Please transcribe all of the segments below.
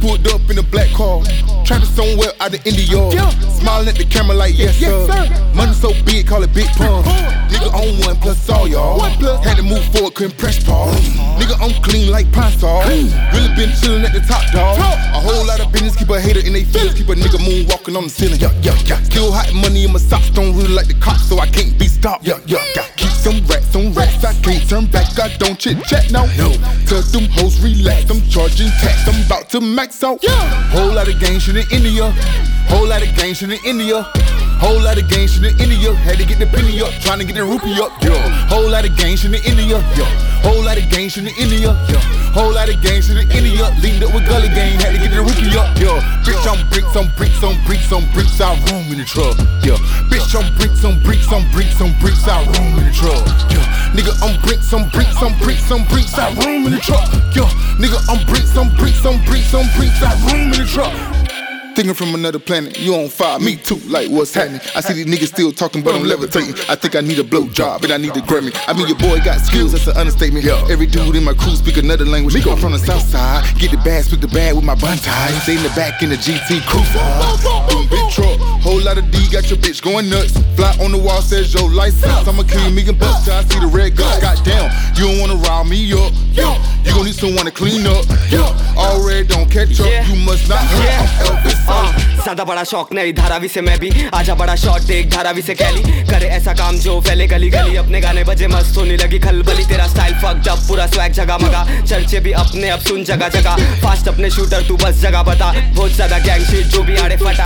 pulled up in a black car, trapping somewhere out of India. Smiling at the camera like yes sir. Money so big, call it big pun. Nigga on one plus all y'all. Had to move forward, couldn't press pause. Nigga I'm clean like pine saw. Really been chillin' at the top dog. A whole lot of business, keep a hater in they feelings, keep a nigga moonwalking on the ceiling. Still hot money in my socks, don't really like the cops, so I can't be stopped. Keep some racks on racks, I can't turn back, I don't chit chat now. Tell them hoes relax, I'm charging tax, I'm about to max out. Whole lot of gang shit in India, whole lot of gang shit in India. Whole lot of gang shit in India, had to get the penny up, trying to get the rupee up. Whole lot of gang shit in India, whole lot of gang shit in India, whole lot of gang shit in India. Leaned up with Gully Gang, had to get the rupee up. Bitch on bricks, on bricks, on bricks, on bricks, I room in the truck. Bitch on bricks, on bricks, on bricks, on bricks, I room in the truck. Nigga on bricks, on bricks, on bricks, on bricks, I room in the truck. Nigga on bricks, on bricks, on bricks, on bricks, I room in the truck. Thinking from another planet, you on fire, me too, like what's happening? I see these niggas still talking, but I'm levitating. I think I need a blow job, and I need a Grammy. I mean, your boy got skills, that's an understatement. Every dude in my crew speak another language. I'm from the south side, get the bag, split the bag with my bun tie. Stay in the back in the GT Cruiser. Boom, big truck, whole lot of D, got your bitch going nuts. Fly on the wall, says your license. I'ma kill you, million bucks till I see the red gun. Goddamn, you don't wanna rile me up. You gon' need someone to clean up. Already don't catch up, you must not hurt. I'm Elvis. ज्यादा बड़ा शौक नहीं धारावी से मैं भी आजा बड़ा shot देख धारावी से कैली करे ऐसा काम जो फैले गली गली अपने गाने बजे मस्त होने लगी खलबली तेरा स्टाइल फक्ड अप पूरा स्वैग जगह मगा चर्चे भी अपने अब सुन जगह जगह फास्ट अपने शूटर तू बस जगह बता बहुत ज्यादा गैंग शीट जो भी आड़े फटा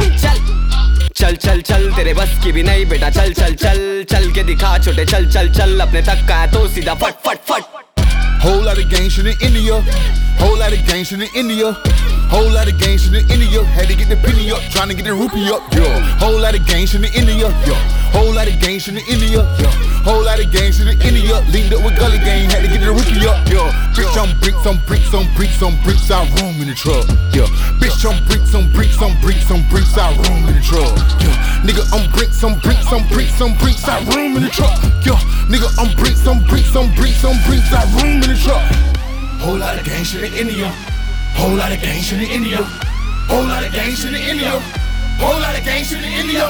चल चल चल तेरे बस की भी नहीं बेटा चल चल चल चल के दिखा छोटे चल चल चल अपने तक का है तो सीधा फट फट फट Whole lot of gang shit in India, whole lot of gang shit in India. Whole lot of gang shit in India, had to get the penny up, trying to get the rupee up. Whole lot of gang shit in India, whole lot of gang shit in India, whole lot of gang shit in India. Leaned up with Gully Gang, had to get the rupee up. Bitch on bricks, on bricks, on bricks, on bricks, I room in the truck. Bitch on bricks, on bricks, on bricks, on bricks, I room in the truck. Nigga on bricks, on bricks, on bricks, on bricks, I room in the truck. Nigga on bricks, on bricks, on bricks, on bricks, I room in the truck. Whole lot of gang shit in India. Whole lot of gang shit in India. Whole lot of gang shit in India. Whole lot of gang shit in India.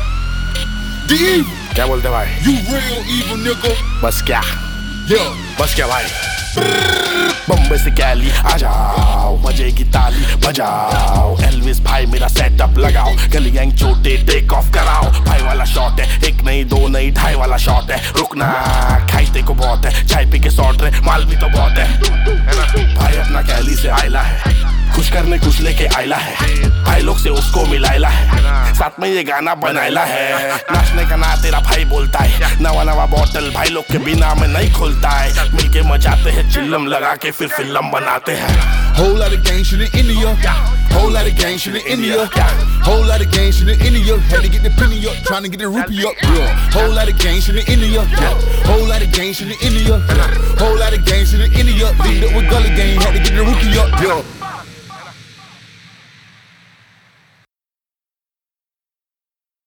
The evil. क्या बोलते भाई? You real evil nigga. बस क्या? बस क्या भाई? बम्बई से कैली आ जाओ मजे की ताली बजाओ एल्विस भाई मेरा सेटअप लगाओ गली गैंग छोटे टेक ऑफ कराओ भाई वाला शॉट है एक नहीं दो नहीं ढाई वाला शॉट है रुकना खाईते को बहुत है चाय पी के सॉट रहे माल भी तो बहुत है भाई अपना कैली से आयला है खुश करने कुछ लेके आयला है भाई लोग से उसको मिलायला है साथ में ये गाना बनायला है नाचने का ना तेरा भाई बोलता है नवा नवा बॉटल भाई लोग के बिना में नहीं खुलता है मिलके मचाते हैं चिल्लम लगा के फिर फिल्म बनाते हैं Whole lot of gang shit in India. Whole lot of gang shit in India. Whole lot of gang shit in India. Had to get the penny up, trying to get the rupee up. Whole lot of gang shit in India. Whole lot of gang shit in India. Whole lot of gang shit in India. Leaned up with Gully Gang, had to get the rupee up.